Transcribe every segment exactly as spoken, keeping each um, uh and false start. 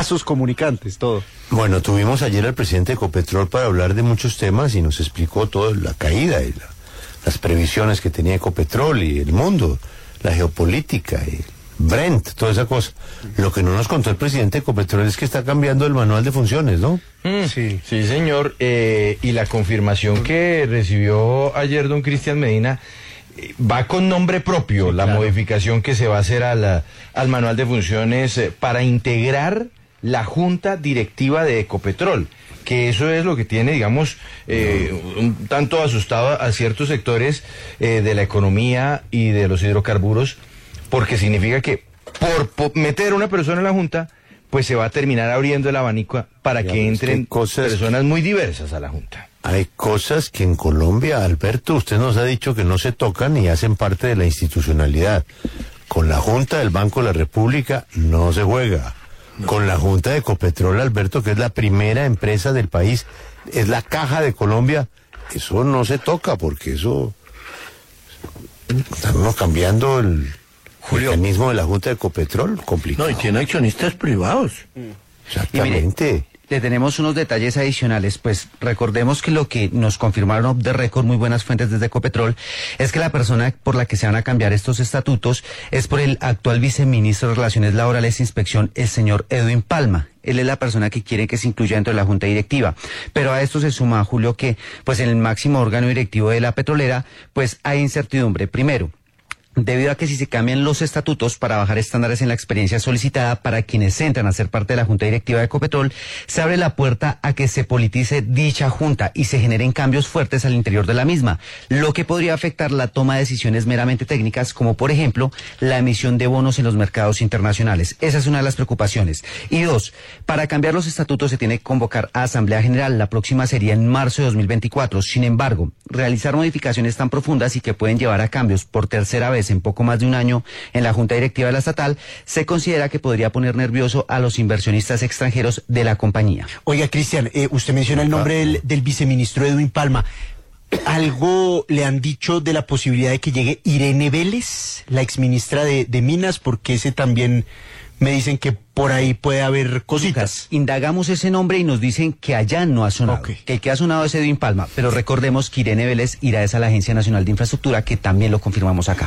vasos comunicantes, todo. Bueno, tuvimos ayer al presidente de Ecopetrol para hablar de muchos temas y nos explicó toda la caída y la, las previsiones que tenía Ecopetrol y el mundo, la geopolítica y Brent, toda esa cosa. Lo que no nos contó el presidente de Ecopetrol es que está cambiando el manual de funciones, ¿no? Mm, sí. Sí, señor. Eh, y la confirmación que recibió ayer don Cristian Medina eh, va con nombre propio, sí, la claro. modificación que se va a hacer a la, al manual de funciones eh, para integrar la junta directiva de Ecopetrol, que eso es lo que tiene, digamos, eh, un tanto asustado a ciertos sectores eh, de la economía y de los hidrocarburos, porque significa que por, por meter a una persona en la junta, pues se va a terminar abriendo el abanico para ya, que entren cosas, personas muy diversas a la junta. Hay cosas que en Colombia, Alberto, usted nos ha dicho que no se tocan y hacen parte de la institucionalidad. Con la Junta del Banco de la República no se juega. No. Con la Junta de Ecopetrol, Alberto, que es la primera empresa del país, es la caja de Colombia, eso no se toca porque eso... Estamos cambiando el... Julio. Mecanismo de la Junta de Ecopetrol, complicado. No, y tiene accionistas privados. Exactamente. Mire, le tenemos unos detalles adicionales, pues recordemos que lo que nos confirmaron off the record, muy buenas fuentes desde Ecopetrol, es que la persona por la que se van a cambiar estos estatutos es por el actual viceministro de Relaciones Laborales e Inspección, el señor Edwin Palma. Él es la persona que quiere que se incluya dentro de la junta directiva. Pero a esto se suma, Julio, que pues en el máximo órgano directivo de la petrolera, pues hay incertidumbre. Primero, debido a que si se cambian los estatutos para bajar estándares en la experiencia solicitada para quienes entran a ser parte de la junta directiva de Ecopetrol, se abre la puerta a que se politice dicha junta y se generen cambios fuertes al interior de la misma, lo que podría afectar la toma de decisiones meramente técnicas, como por ejemplo la emisión de bonos en los mercados internacionales. Esa es una de las preocupaciones. Y dos, para cambiar los estatutos se tiene que convocar a Asamblea General. La próxima sería en marzo de dos mil veinticuatro. Sin embargo, realizar modificaciones tan profundas y que pueden llevar a cambios por tercera vez en poco más de un año en la Junta Directiva de la estatal, se considera que podría poner nervioso a los inversionistas extranjeros de la compañía. Oiga, Cristian, eh, usted menciona el nombre del, del viceministro Edwin Palma. ¿Algo le han dicho de la posibilidad de que llegue Irene Vélez, la exministra de, de Minas? Porque ese también me dicen que por ahí puede haber cositas. Indagamos ese nombre y nos dicen que allá no ha sonado, okay. que el que ha sonado es Edwin Palma, pero recordemos que Irene Vélez irá a la Agencia Nacional de Infraestructura, que también lo confirmamos acá.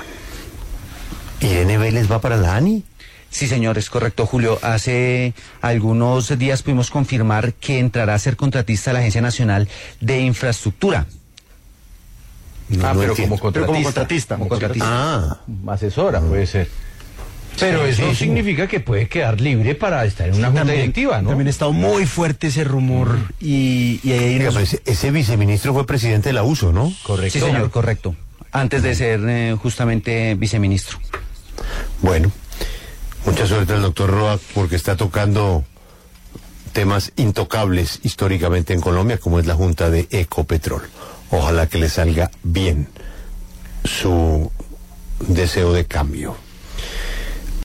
¿Irene Vélez va para la ANI? Sí, señor, es correcto, Julio. Hace algunos días pudimos confirmar que entrará a ser contratista de la Agencia Nacional de Infraestructura. No, ah, pero, como pero como contratista. Como contratista. Ah, asesora, puede ser. Pero sí, eso sí, significa sí. que puede quedar libre para estar en una sí, junta también, directiva, ¿no? También ha estado muy fuerte ese rumor mm. y, y ahí nos... ese, ese viceministro fue presidente de la U S O, ¿no? Correcto. Sí, señor, correcto. Antes de ser eh, justamente viceministro. Bueno, mucha suerte al doctor Roa porque está tocando temas intocables históricamente en Colombia, como es la Junta de Ecopetrol. Ojalá que le salga bien su deseo de cambio.